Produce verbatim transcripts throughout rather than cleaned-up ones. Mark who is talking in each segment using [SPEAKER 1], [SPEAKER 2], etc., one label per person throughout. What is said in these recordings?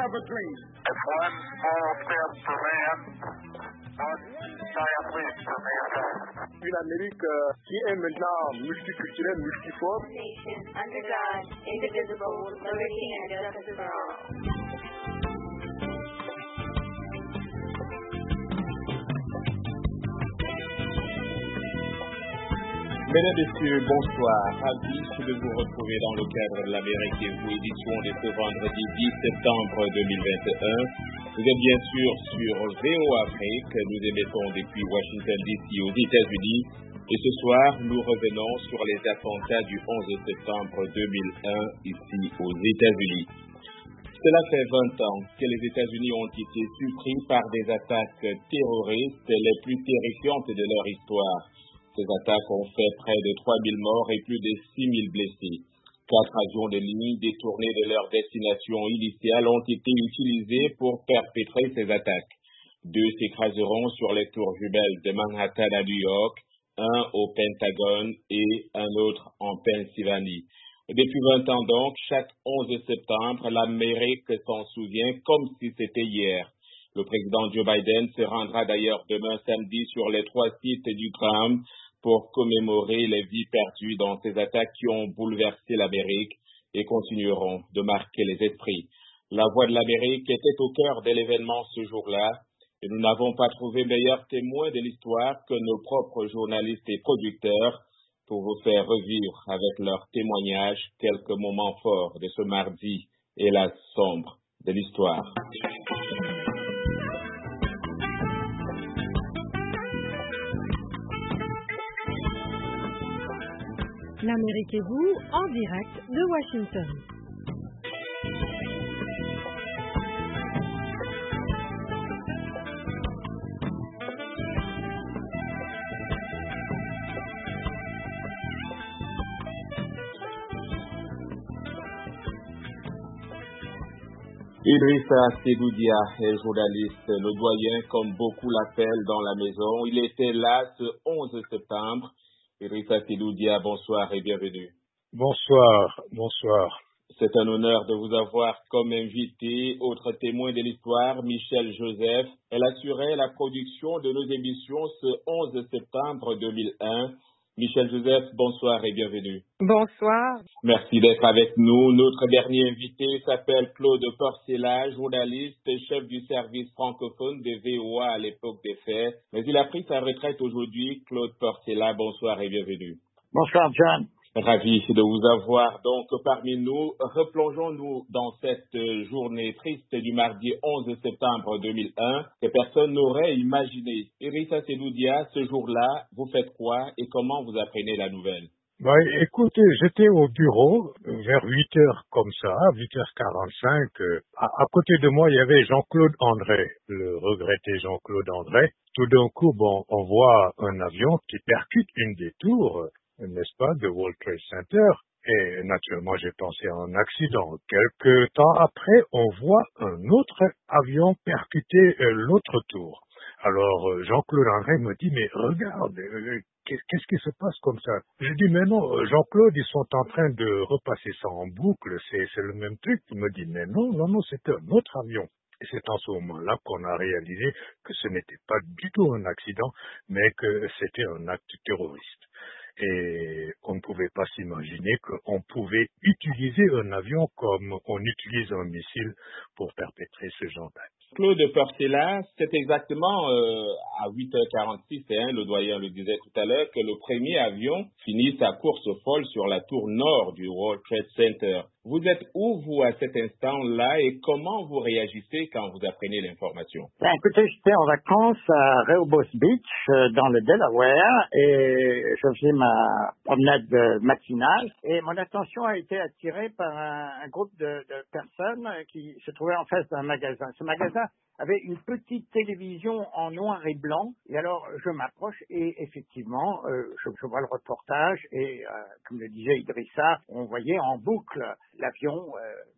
[SPEAKER 1] of a dream.
[SPEAKER 2] It's one small step for man, one giant leap for mankind.
[SPEAKER 3] Une Amérique euh, qui est maintenant multiculturelle, multiforme.
[SPEAKER 4] Nation under God, indivisible, with liberty and justice for all.
[SPEAKER 5] Mesdames, Messieurs, bonsoir. Ravi de vous retrouver dans le cadre de l'Amérique et vous, édition de ce vendredi dix septembre deux mille vingt et un. Vous êtes bien sûr sur V O Afrique. Nous émettons depuis Washington D C aux États-Unis. Et ce soir, nous revenons sur les attentats du onze septembre deux mille un ici aux États-Unis. Cela fait vingt ans que les États-Unis ont été surpris par des attaques terroristes les plus terrifiantes de leur histoire. Ces attaques ont fait près de trois mille morts et plus de six mille blessés. Quatre avions de ligne détournés de leur destination initiale ont été utilisés pour perpétrer ces attaques. Deux s'écraseront sur les tours jumelles de Manhattan à New York, un au Pentagone et un autre en Pennsylvanie. Depuis vingt ans donc, chaque onze septembre, l'Amérique s'en souvient comme si c'était hier. Le président Joe Biden se rendra d'ailleurs demain samedi sur les trois sites du drame pour commémorer les vies perdues dans ces attaques qui ont bouleversé l'Amérique et continueront de marquer les esprits. La voix de l'Amérique était au cœur de l'événement ce jour-là et nous n'avons pas trouvé meilleur témoin de l'histoire que nos propres journalistes et producteurs pour vous faire revivre avec leurs témoignages quelques moments forts de ce mardi, hélas sombre, de l'histoire.
[SPEAKER 6] L'Amérique et vous, en direct de Washington.
[SPEAKER 5] Idrissa Sedoudia est journaliste, le doyen comme beaucoup l'appellent dans la maison. Il était là ce onze septembre. Idrissa Sedoudia, bonsoir et bienvenue.
[SPEAKER 3] Bonsoir, bonsoir.
[SPEAKER 5] C'est un honneur de vous avoir comme invité. Autre témoin de l'histoire, Michel Joseph. Elle assurait la production de nos émissions ce onze septembre deux mille un. Michel Joseph, bonsoir et bienvenue.
[SPEAKER 7] Bonsoir.
[SPEAKER 5] Merci d'être avec nous. Notre dernier invité s'appelle Claude Porcella, journaliste et chef du service francophone de V O A à l'époque des faits. Mais il a pris sa retraite aujourd'hui. Claude Porcella, bonsoir et bienvenue.
[SPEAKER 8] Bonsoir, John.
[SPEAKER 5] Ravi de vous avoir donc parmi nous. Replongeons-nous dans cette journée triste du mardi onze septembre deux mille un que personne n'aurait imaginé. Idrissa Sedoudia, ce jour-là, vous faites quoi et comment vous apprenez la nouvelle?
[SPEAKER 3] Bah, écoutez, j'étais au bureau vers huit heures comme ça, huit heures quarante-cinq. Euh, à, à côté de moi, il y avait Jean-Claude André, le regretté Jean-Claude André. Tout d'un coup, bon, on voit un avion qui percute une des tours, n'est-ce pas, de World Trade Center. Et naturellement, j'ai pensé à un accident. Quelque temps après, on voit un autre avion percuter euh, l'autre tour. Alors, euh, Jean-Claude André me dit, mais regarde, euh, qu'est-ce qui se passe comme ça? Je dis, mais non, Jean-Claude, ils sont en train de repasser ça en boucle, c'est, c'est le même truc. Il me dit, mais non, non, non, c'était un autre avion. Et c'est en ce moment-là qu'on a réalisé que ce n'était pas du tout un accident, mais que c'était un acte terroriste. Et on ne pouvait pas s'imaginer qu'on pouvait utiliser un avion comme on utilise un missile pour perpétrer ce genre d'acte.
[SPEAKER 5] Claude Porcella, c'est exactement euh, à huit heures quarante-six, hein, le doyen le disait tout à l'heure, que le premier avion finit sa course folle sur la tour nord du World Trade Center. Vous êtes où, vous, à cet instant-là, et comment vous réagissez quand vous apprenez l'information?
[SPEAKER 8] Ben, écoutez, j'étais en vacances à Rehoboth Beach, euh, dans le Delaware, et je faisais ma promenade euh, matinale, et mon attention a été attirée par un, un groupe de, de personnes euh, qui se trouvaient en face d'un magasin. Ce magasin avait une petite télévision en noir et blanc, et alors je m'approche, et effectivement, euh, je, je vois le reportage, et euh, comme le disait Idrissa, on voyait en boucle l'avion euh,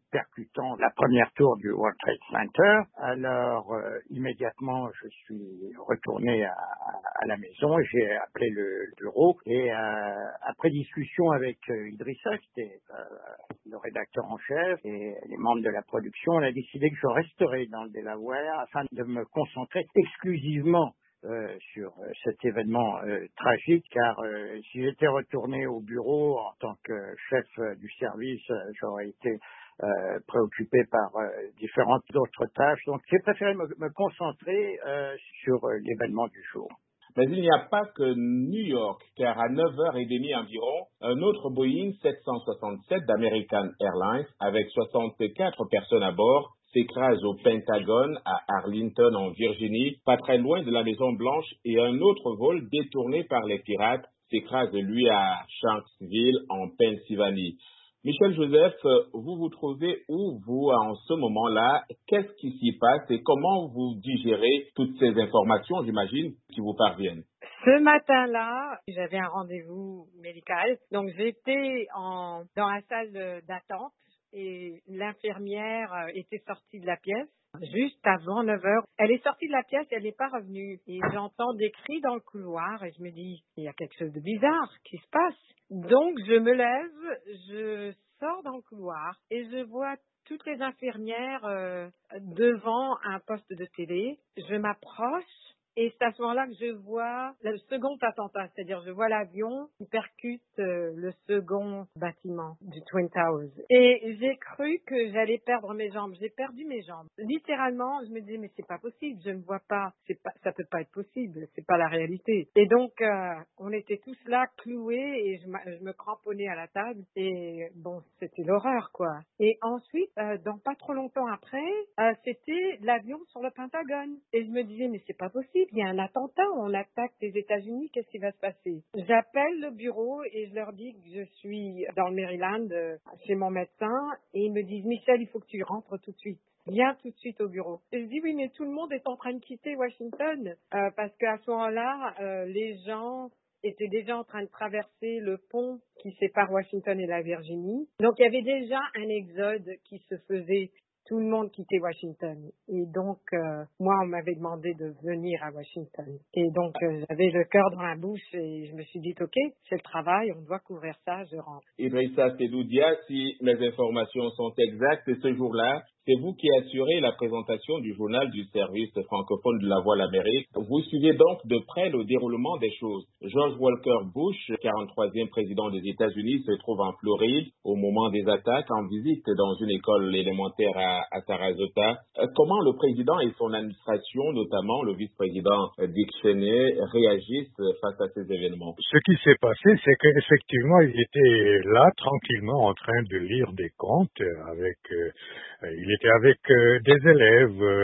[SPEAKER 8] percutant la première tour du World Trade Center. Alors, euh, immédiatement, je suis retourné à, à la maison, j'ai appelé le bureau et euh, après discussion avec euh, Idrissa, qui était euh, le rédacteur en chef et les membres de la production, on a décidé que je resterais dans le Delaware afin de me concentrer exclusivement Euh, sur euh, cet événement euh, tragique, car euh, si j'étais retourné au bureau en tant que chef euh, du service, euh, j'aurais été euh, préoccupé par euh, différentes autres tâches. Donc j'ai préféré me, me concentrer euh, sur euh, l'événement du jour.
[SPEAKER 5] Mais il n'y a pas que New York, car à neuf heures trente environ, un autre Boeing sept cent soixante-sept d'American Airlines, avec soixante-quatre personnes à bord, s'écrase au Pentagone à Arlington en Virginie, pas très loin de la Maison-Blanche, et un autre vol détourné par les pirates s'écrase lui à Shanksville en Pennsylvanie. Michel Joseph, vous vous trouvez où, vous, en ce moment-là? Qu'est-ce qui s'y passe et comment vous digérez toutes ces informations, j'imagine, qui vous parviennent?
[SPEAKER 6] Ce matin-là, j'avais un rendez-vous médical, donc j'étais en, dans la salle d'attente et l'infirmière était sortie de la pièce juste avant neuf heures. Elle est sortie de la pièce et elle n'est pas revenue. Et j'entends des cris dans le couloir et je me dis, il y a quelque chose de bizarre qui se passe. Donc je me lève, je sors dans le couloir et je vois toutes les infirmières euh, devant un poste de télé. Je m'approche. Et c'est à ce moment-là que je vois le second attentat, c'est-à-dire je vois l'avion qui percute euh, le second bâtiment du Twin Towers. Et j'ai cru que j'allais perdre mes jambes. J'ai perdu mes jambes. Littéralement, je me disais mais c'est pas possible, je ne vois pas, c'est pas, ça peut pas être possible, c'est pas la réalité. Et donc euh, on était tous là cloués et je, je me cramponnais à la table et bon c'était l'horreur quoi. Et ensuite, euh, dans pas trop longtemps après, euh, c'était l'avion sur le Pentagone et je me disais mais c'est pas possible. Il y a un attentat, on attaque les États-Unis, qu'est-ce qui va se passer? J'appelle le bureau et je leur dis que je suis dans le Maryland euh, chez mon médecin et ils me disent Michel, il faut que tu rentres tout de suite. Viens tout de suite au bureau. Et je dis oui, mais tout le monde est en train de quitter Washington euh, parce qu'à ce moment-là, euh, les gens étaient déjà en train de traverser le pont qui sépare Washington et la Virginie. Donc il y avait déjà un exode qui se faisait. Tout le monde quittait Washington. Et donc, euh, moi, on m'avait demandé de venir à Washington. Et donc, euh, j'avais le cœur dans la bouche et je me suis dit, OK, c'est le travail, on doit couvrir ça, je rentre.
[SPEAKER 5] Idrissa Seydou-Dia, si mes informations sont exactes, ce jour-là, c'est vous qui assurez la présentation du journal du service francophone de la Voix de l'Amérique. Vous suivez donc de près le déroulement des choses. George Walker Bush, quarante-troisième président des États-Unis, se trouve en Floride au moment des attaques, en visite dans une école élémentaire à, à Sarasota. Euh, comment le président et son administration, notamment le vice-président Dick Cheney, réagissent face à ces événements?
[SPEAKER 3] Ce qui s'est passé, c'est qu'effectivement, il était là, tranquillement, en train de lire des contes avec... Euh, il était avec euh, des élèves, euh,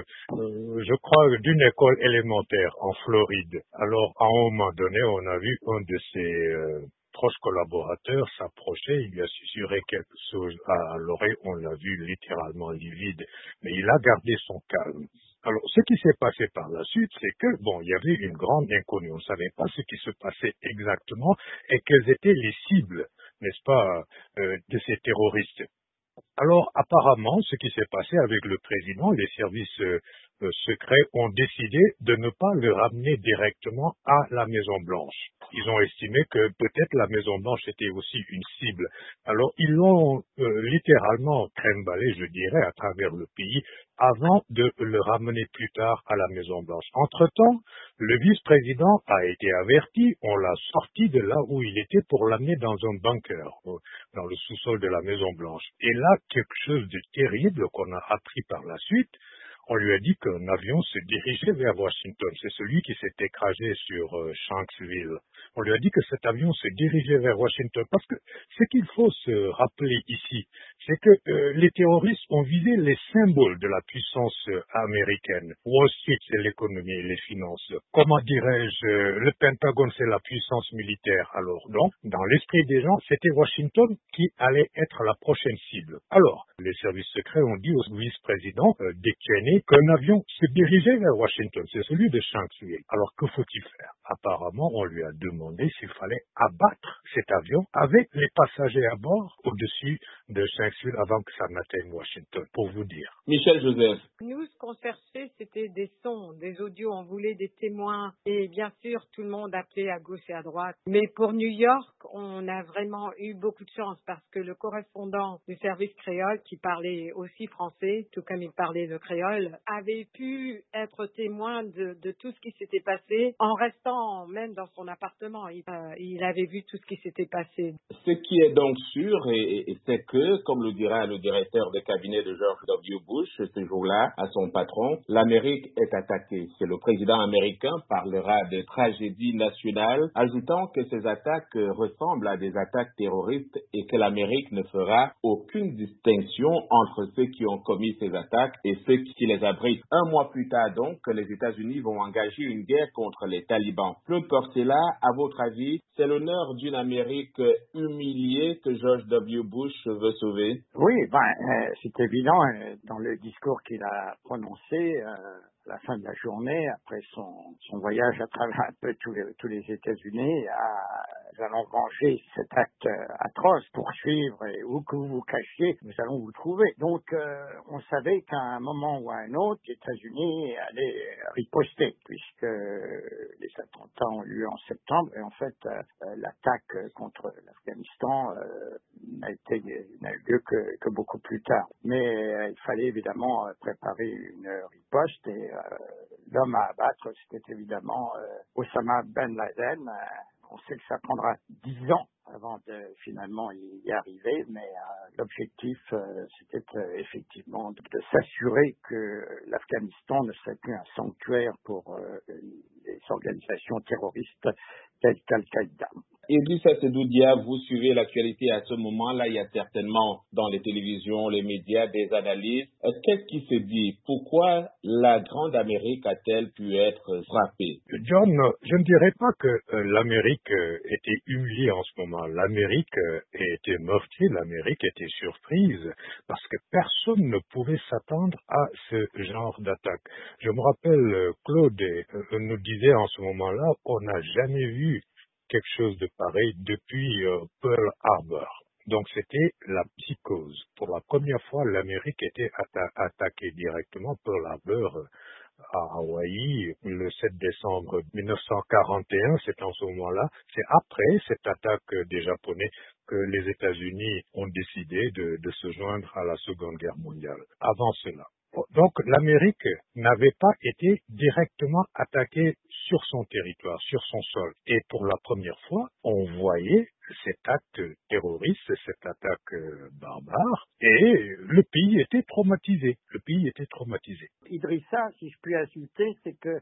[SPEAKER 3] je crois, d'une école élémentaire en Floride. Alors, à un moment donné, on a vu un de ses euh, proches collaborateurs s'approcher, il lui a susurré quelque chose à l'oreille, on l'a vu littéralement livide, mais il a gardé son calme. Alors, ce qui s'est passé par la suite, c'est que, bon, il y avait une grande inconnue, on ne savait pas ce qui se passait exactement et quelles étaient les cibles, n'est-ce pas, euh, de ces terroristes. Alors, apparemment, ce qui s'est passé avec le président, les services euh, euh, secrets ont décidé de ne pas le ramener directement à la Maison-Blanche. Ils ont estimé que peut-être la Maison-Blanche était aussi une cible. Alors, ils l'ont euh, littéralement crème-balé, je dirais, à travers le pays, avant de le ramener plus tard à la Maison-Blanche. Entre-temps, le vice-président a été averti, on l'a sorti de là où il était pour l'amener dans un bunker, dans le sous-sol de la Maison-Blanche. Et là, quelque chose de terrible qu'on a appris par la suite, on lui a dit qu'un avion se dirigeait vers Washington. C'est celui qui s'est écrasé sur euh, Shanksville. On lui a dit que cet avion se dirigeait vers Washington. Parce que ce qu'il faut se rappeler ici, c'est que euh, les terroristes ont visé les symboles de la puissance euh, américaine. Wall Street, c'est l'économie et les finances. Comment dirais-je, euh, le Pentagone, c'est la puissance militaire. Alors, donc, dans l'esprit des gens, c'était Washington qui allait être la prochaine cible. Alors, les services secrets ont dit au vice-président euh, Dick Cheney qu'un avion se dirigeait vers Washington. C'est celui de Shanksville. Alors, que faut-il faire? apparemment, on lui a demandé s'il fallait abattre cet avion avec les passagers à bord au-dessus de Shanksville avant que ça n'atteigne Washington, pour vous dire.
[SPEAKER 5] Michel Joseph.
[SPEAKER 6] Nous, ce qu'on cherchait, c'était des sons, des audios. On voulait des témoins. Et bien sûr, tout le monde appelait à gauche et à droite. Mais pour New York, on a vraiment eu beaucoup de chance parce que le correspondant du service créole, qui parlait aussi français, tout comme il parlait le créole, avait pu être témoin de, de tout ce qui s'était passé en restant même dans son appartement. Il, euh, il avait vu tout ce qui s'était passé.
[SPEAKER 5] Ce qui est donc sûr, et, et c'est que, comme le dira le directeur de cabinet de George W. Bush ce jour-là à son patron, l'Amérique est attaquée. C'est le président américain parlera de tragédie nationale, ajoutant que ces attaques ressemblent à des attaques terroristes et que l'Amérique ne fera aucune distinction entre ceux qui ont commis ces attaques et ceux qui les abritent. Un mois plus tard donc, les États-Unis vont engager une guerre contre les talibans. Claude Porcella, à votre avis, c'est l'honneur d'une Amérique humiliée que George W. Bush veut sauver?
[SPEAKER 8] Oui, ben, euh, c'est évident, euh, dans le discours qu'il a prononcé euh, à la fin de la journée, après son, son voyage à travers un peu tous les, tous les États-Unis, à, nous allons venger cet acte euh, atroce, poursuivre, et où que vous vous cachiez, nous allons vous trouver. Donc, euh, on savait qu'à un moment ou à un autre, les États-Unis allaient riposter, puisque les attentats ont eu lieu en septembre, et en fait, euh, l'attaque contre l'Afghanistan euh, n'a été n'a eu lieu que, que beaucoup plus tard. Mais euh, il fallait évidemment euh, préparer une riposte et euh, l'homme à abattre, c'était évidemment euh, Osama Ben Laden. Euh, on sait que ça prendra dix ans avant de finalement y arriver, mais euh, l'objectif, euh, c'était euh, effectivement de, de s'assurer que l'Afghanistan ne serait plus un sanctuaire pour euh, les organisations terroristes telles qu'Al-Qaïda.
[SPEAKER 5] Idrissa Seydou Dia, vous suivez l'actualité à ce moment-là. Il y a certainement dans les télévisions, les médias, des analyses. Qu'est-ce qui se dit? Pourquoi la grande Amérique a-t-elle pu être frappée?
[SPEAKER 3] John, je ne dirais pas que euh, l'Amérique euh, était humiliée en ce moment. L'Amérique euh, était meurtrie, l'Amérique était surprise parce que personne ne pouvait s'attendre à ce genre d'attaque. Je me rappelle, euh, Claude euh, nous disait en ce moment-là qu'on n'a jamais vu quelque chose de pareil depuis euh, Pearl Harbor. Donc c'était la psychose. Pour la première fois, l'Amérique était atta- attaquée directement. Pearl Harbor euh, à Hawaï le sept décembre mille neuf cent quarante et un, c'est en ce moment-là, c'est après cette attaque des Japonais que les États-Unis ont décidé de, de se joindre à la Seconde Guerre mondiale. Avant cela. Donc l'Amérique n'avait pas été directement attaquée sur son territoire, sur son sol. Et pour la première fois, on voyait cet acte terroriste, cette attaque euh, barbare, et le pays était traumatisé. Le pays était traumatisé.
[SPEAKER 8] Idrissa, si je puis ajouter, c'est que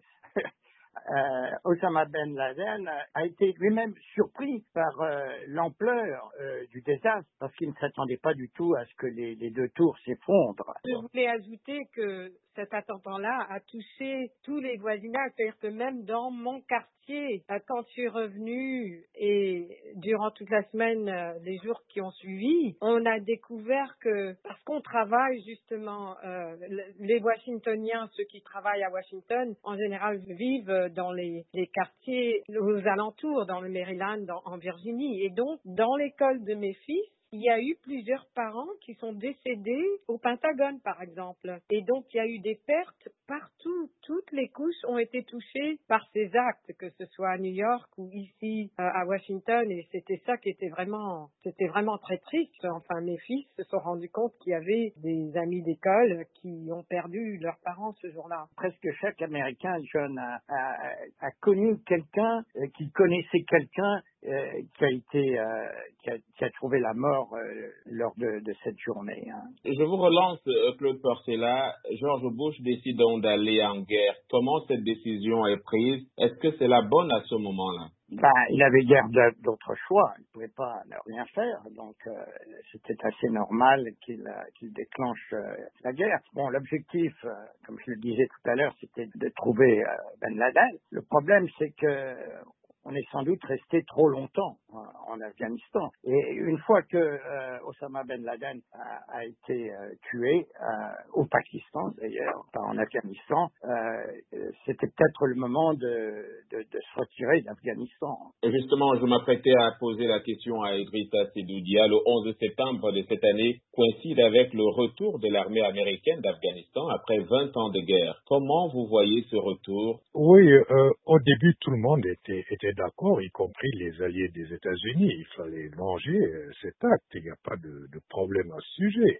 [SPEAKER 8] Euh, Osama Ben Laden a été lui-même surpris par euh, l'ampleur euh, du désastre parce qu'il ne s'attendait pas du tout à ce que les, les deux tours s'effondrent.
[SPEAKER 6] Je voulais ajouter que cet attentat-là a touché tous les voisinages, c'est-à-dire que même dans mon quartier, quand je suis revenue et durant toute la semaine, les jours qui ont suivi, on a découvert que, parce qu'on travaille justement, euh, les Washingtoniens, ceux qui travaillent à Washington, en général vivent dans les, les quartiers aux alentours, dans le Maryland, dans, en Virginie. Et donc, dans l'école de mes fils, il y a eu plusieurs parents qui sont décédés au Pentagone, par exemple. Et donc, il y a eu des pertes partout. Toutes les couches ont été touchées par ces actes, que ce soit à New York ou ici euh, à Washington. Et c'était ça qui était vraiment, c'était vraiment très triste. Enfin, mes fils se sont rendus compte qu'il y avait des amis d'école qui ont perdu leurs parents ce jour-là.
[SPEAKER 8] Presque chaque Américain jeune a, a, a connu quelqu'un euh, qui connaissait quelqu'un euh, qui a été, euh, qui, a, qui a trouvé la mort Euh, lors de, de cette journée. Hein.
[SPEAKER 5] Je vous relance, euh, Claude Porcella. George Bush décide donc d'aller en guerre. Comment cette décision est prise? Est-ce que c'est la bonne à ce moment-là?
[SPEAKER 8] Ben, il avait guère d'autres choix. Il ne pouvait pas ne rien faire. Donc, euh, c'était assez normal qu'il euh, qu'il déclenche euh, la guerre. Bon, l'objectif, euh, comme je le disais tout à l'heure, c'était de trouver euh, Ben Laden. Le problème, c'est que on est sans doute resté trop longtemps. en, en Afghanistan. Et une fois que euh, Osama Ben Laden a, a été euh, tué euh, au Pakistan, d'ailleurs, pas en Afghanistan, euh, c'était peut-être le moment de, de, de se retirer d'Afghanistan.
[SPEAKER 5] Et justement, je m'apprêtais à poser la question à Idrissa Seloudia. Le onze septembre de cette année coïncide avec le retour de l'armée américaine d'Afghanistan après vingt ans de guerre. Comment vous voyez ce retour?
[SPEAKER 3] Oui, euh, au début, tout le monde était, était d'accord, y compris les alliés des États-Unis. Il fallait venger euh, cet acte. Il n'y a pas de, de problème à ce sujet.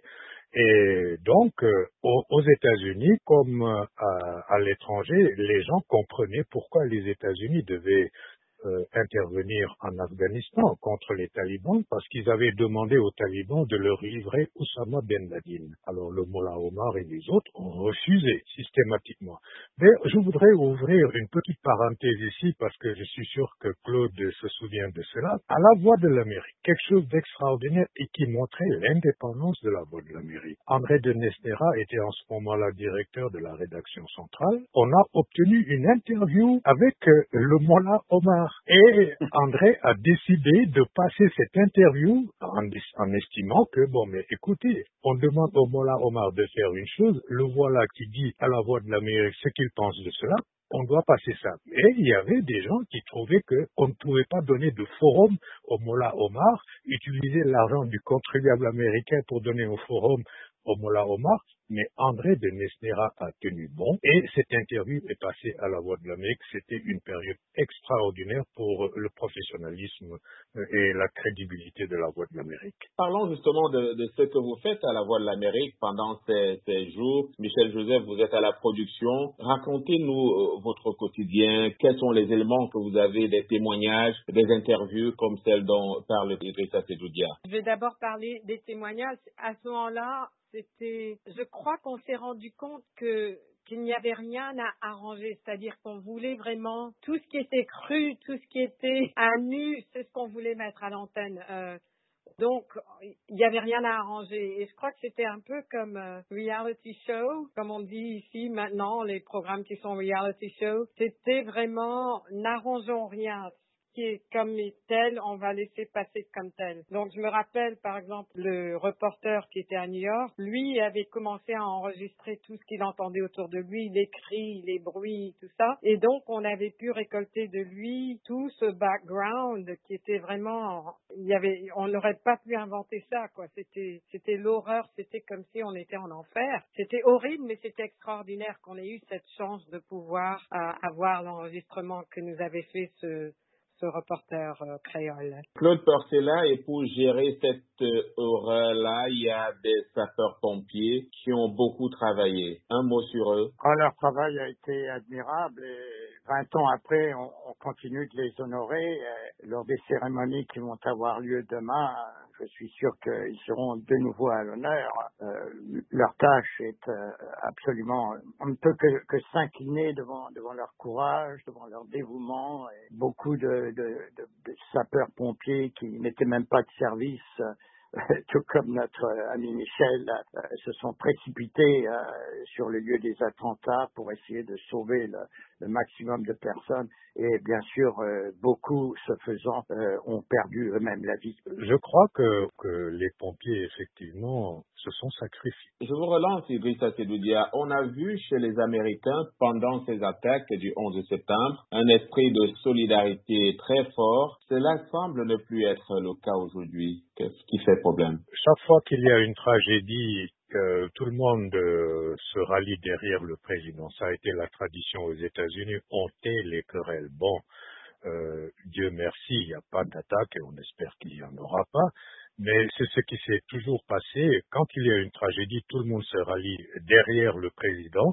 [SPEAKER 3] Et donc, euh, aux, aux États-Unis, comme euh, à, à l'étranger, les gens comprenaient pourquoi les États-Unis devaient euh, intervenir en Afghanistan contre les talibans parce qu'ils avaient demandé aux talibans de leur livrer Oussama Ben Laden. Alors le Mollah Omar et les autres ont refusé systématiquement. Mais je voudrais ouvrir une petite parenthèse ici parce que je suis sûr que Claude se souvient de cela. À la Voix de l'Amérique, quelque chose d'extraordinaire et qui montrait l'indépendance de la Voix de l'Amérique. André de Nesnera était en ce moment-là directeur de la rédaction centrale. On a obtenu une interview avec euh, le Mollah Omar. Et André a décidé de passer cette interview en, en estimant que, bon, mais écoutez, on demande au Mollah Omar de faire une chose, le voilà qui dit à la Voix de l'Amérique ce qu'il pense de cela, on doit passer ça. Et il y avait des gens qui trouvaient qu'on ne pouvait pas donner de forum au Mollah Omar, utiliser l'argent du contribuable américain pour donner au forum au Mollah Omar, mais André de Nesnera a tenu bon et cette interview est passée à la Voix de l'Amérique. C'était une période extraordinaire pour le professionnalisme et la crédibilité de la Voix de l'Amérique.
[SPEAKER 5] Parlons justement de, de ce que vous faites à la Voix de l'Amérique pendant ces, ces jours. Michel Joseph, vous êtes à la production. Racontez-nous euh, votre quotidien. Quels sont les éléments que vous avez, des témoignages, des interviews comme celle dont parle Idrissa Seloudia?
[SPEAKER 6] Je vais d'abord parler des témoignages. À ce moment-là, c'était, je crois qu'on s'est rendu compte que qu'il n'y avait rien à arranger, c'est-à-dire qu'on voulait vraiment tout ce qui était cru, tout ce qui était à nu, c'est ce qu'on voulait mettre à l'antenne. Euh, donc, il n'y avait rien à arranger. Et je crois que c'était un peu comme euh, reality show, comme on dit ici maintenant, les programmes qui sont reality show. C'était vraiment n'arrangeons rien. Qui est comme tel, on va laisser passer comme tel. Donc, je me rappelle, par exemple, le reporter qui était à New York, lui avait commencé à enregistrer tout ce qu'il entendait autour de lui, les cris, les bruits, tout ça. Et donc, on avait pu récolter de lui tout ce background qui était vraiment, il y avait, on n'aurait pas pu inventer ça, quoi. C'était, c'était l'horreur, c'était comme si on était en enfer. C'était horrible, mais c'était extraordinaire qu'on ait eu cette chance de pouvoir euh, avoir l'enregistrement que nous avait fait ce ce reporter euh, créole.
[SPEAKER 5] Claude Porcella, et pour gérer cette euh, horreur-là, il y a des sapeurs-pompiers qui ont beaucoup travaillé. Un mot sur eux.
[SPEAKER 8] Oh, leur travail a été admirable et vingt ans après, on, on continue de les honorer. Euh, lors des cérémonies qui vont avoir lieu demain, je suis sûr qu'ils seront de nouveau à l'honneur. Euh, leur tâche est euh, absolument... On ne peut que, que s'incliner devant, devant leur courage, devant leur dévouement. Et beaucoup de, de, de, de sapeurs-pompiers qui n'étaient même pas de service, euh, tout comme notre ami Michel, euh, se sont précipités euh, sur le lieu des attentats pour essayer de sauver le, le maximum de personnes. Et bien sûr, euh, beaucoup, ce faisant, euh, ont perdu eux-mêmes la vie.
[SPEAKER 3] Je crois que, que les pompiers, effectivement, se sont sacrifiés.
[SPEAKER 5] Je vous relance, Idrissa Seloudia. On a vu chez les Américains, pendant ces attaques du onze septembre, un esprit de solidarité très fort. Cela semble ne plus être le cas aujourd'hui. Qu'est-ce qui fait problème?
[SPEAKER 3] Chaque fois qu'il y a une tragédie, euh, tout le monde euh, se rallie derrière le président. Ça a été la tradition aux États-Unis. On tait les querelles. Bon, euh, Dieu merci, il n'y a pas d'attaque et on espère qu'il n'y en aura pas. Mais c'est ce qui s'est toujours passé. Quand il y a une tragédie, tout le monde se rallie derrière le président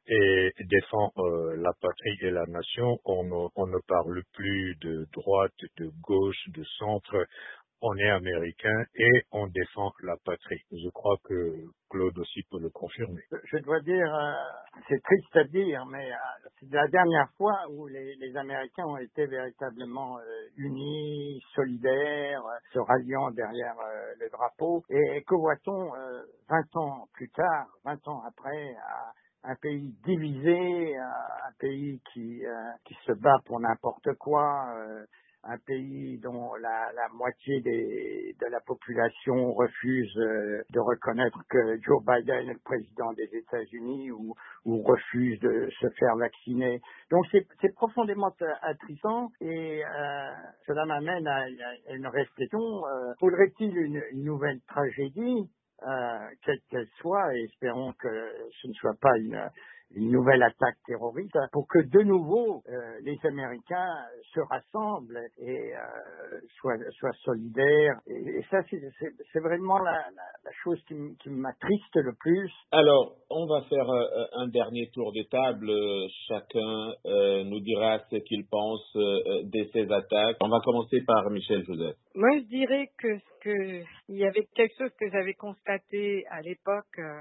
[SPEAKER 3] et défend euh, la patrie et la nation. On ne, on ne parle plus de droite, de gauche, de centre. On est américain et on défend la patrie. Je crois que Claude aussi peut le confirmer.
[SPEAKER 8] Je dois dire, euh, c'est triste à dire, mais euh, c'est la dernière fois où les, les Américains ont été véritablement euh, unis, solidaires, euh, se ralliant derrière euh, le drapeau. Et, et que voit-on euh, vingt ans plus tard, vingt ans après, à un pays divisé, un pays qui, euh, qui se bat pour n'importe quoi, euh, un pays dont la, la moitié des, de la population refuse euh, de reconnaître que Joe Biden est le président des États-Unis ou, ou refuse de se faire vacciner. Donc c'est, c'est profondément attristant et euh, cela m'amène à, à une réflexion. Euh, faudrait-il une, une nouvelle tragédie, euh, quelle qu'elle soit, et espérons que ce ne soit pas une une nouvelle attaque terroriste, pour que de nouveau euh, les Américains se rassemblent et euh, soient, soient solidaires. Et, et ça, c'est, c'est, c'est vraiment la, la, la chose qui, m- qui m'attriste le plus.
[SPEAKER 5] Alors, on va faire euh, un dernier tour de table. Chacun euh, nous dira ce qu'il pense euh, de ces attaques. On va commencer par Michel Joseph.
[SPEAKER 6] Moi, je dirais que ce que il y avait quelque chose que j'avais constaté à l'époque. euh,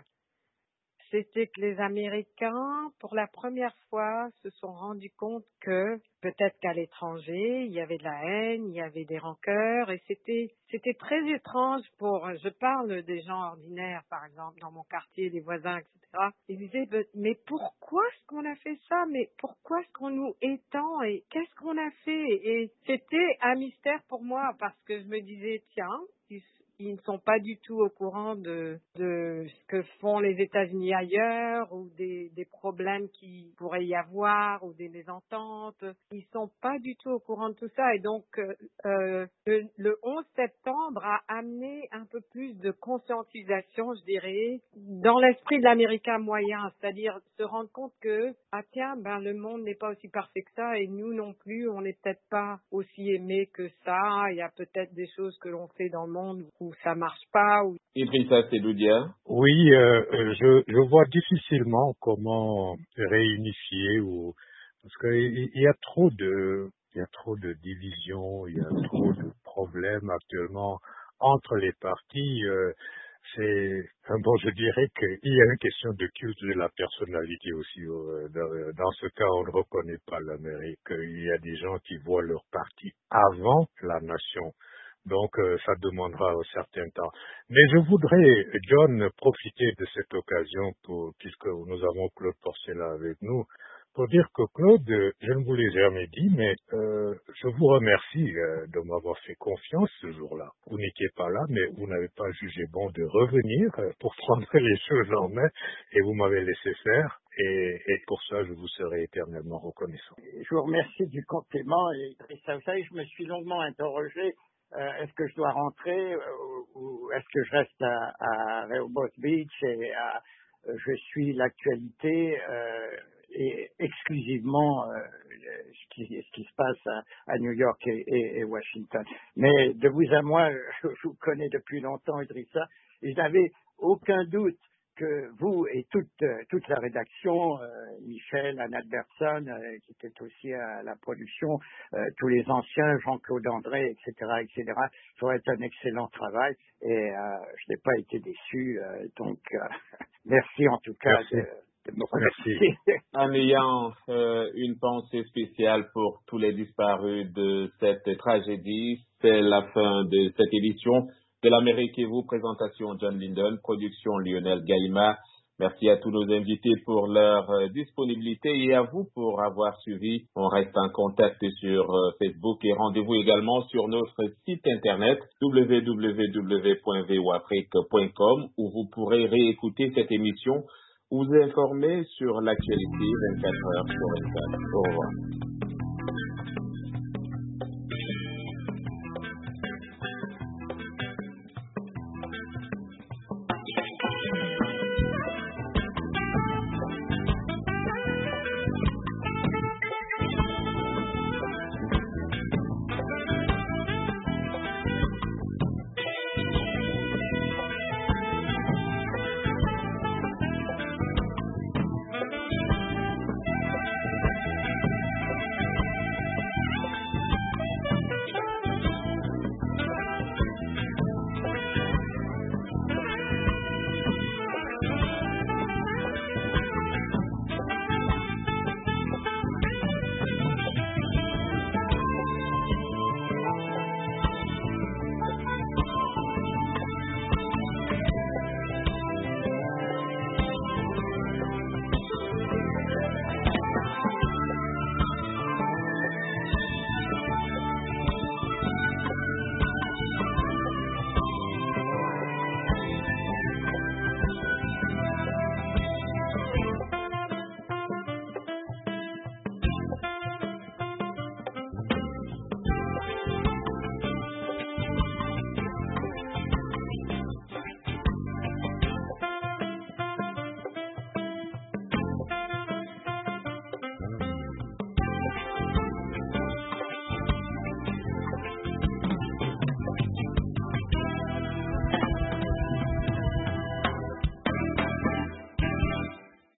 [SPEAKER 6] C'était que les Américains, pour la première fois, se sont rendus compte que peut-être qu'à l'étranger, il y avait de la haine, il y avait des rancœurs, et c'était c'était très étrange pour, je parle des gens ordinaires, par exemple, dans mon quartier, des voisins, et cetera. Ils disaient, mais pourquoi est-ce qu'on a fait ça? Mais pourquoi est-ce qu'on nous étend? Et qu'est-ce qu'on a fait? Et c'était un mystère pour moi, parce que je me disais, tiens, ils ils ne sont pas du tout au courant de, de ce que font les États-Unis ailleurs ou des, des problèmes qui pourraient y avoir ou des mésententes. Ils sont pas du tout au courant de tout ça. Et donc, euh, le, le onze septembre a amené un peu plus de conscientisation, je dirais, dans l'esprit de l'Américain moyen. C'est-à-dire se rendre compte que, ah tiens, ben, le monde n'est pas aussi parfait que ça et nous non plus, on n'est peut-être pas aussi aimés que ça. Il y a peut-être des choses que l'on fait dans le monde où ça marche pas. Ou...
[SPEAKER 5] Idrissa Seloudia.
[SPEAKER 3] Oui, euh, euh, je, je vois difficilement comment réunifier ou parce qu'il y a trop de il y a trop de divisions, il y a trop de problèmes actuellement entre les partis. Euh, c'est enfin, bon, je dirais qu'il y a une question de culte de la personnalité aussi. Euh, dans, dans ce cas, on ne reconnaît pas l'Amérique. Il y a des gens qui voient leur parti avant la nation. Donc, euh, ça demandera un certain temps. Mais je voudrais, John, profiter de cette occasion, pour, puisque nous avons Claude Porcela avec nous, pour dire que Claude, euh, je ne vous l'ai jamais dit, mais euh, je vous remercie euh, de m'avoir fait confiance ce jour-là. Vous n'étiez pas là, mais vous n'avez pas jugé bon de revenir euh, pour prendre les choses en main, et vous m'avez laissé faire. Et, et pour ça, je vous serai éternellement reconnaissant.
[SPEAKER 8] Je vous remercie du compliment. Et ça, vous savez, je me suis longuement interrogé. Euh, est-ce que je dois rentrer euh, ou est-ce que je reste à, à Rehoboth Beach et à, euh, je suis l'actualité euh, et exclusivement euh, ce, qui, ce qui se passe à, à New York et, et, et Washington. Mais de vous à moi, je, je vous connais depuis longtemps, Idrissa, et je n'avais aucun doute que vous et toute euh, toute la rédaction, euh, Michel, Anne Albertson, euh, qui était aussi à la production, euh, tous les anciens, Jean-Claude André, et cetera, et cetera, feraient un excellent travail et euh, je n'ai pas été déçu. Euh, donc, euh, merci en tout cas
[SPEAKER 3] Merci.
[SPEAKER 8] de, de me
[SPEAKER 3] Merci.
[SPEAKER 8] remercier.
[SPEAKER 5] En ayant euh, une pensée spéciale pour tous les disparus de cette tragédie, c'est la fin de cette édition de l'Amérique et vous, présentation John Linden, production Lionel Gaïma. Merci à tous nos invités pour leur euh, disponibilité et à vous pour avoir suivi. On reste en contact sur euh, Facebook et rendez-vous également sur notre site internet w w w point v o afrique point com où vous pourrez réécouter cette émission ou vous informer sur l'actualité vingt-quatre heures sur vingt-quatre. Au revoir.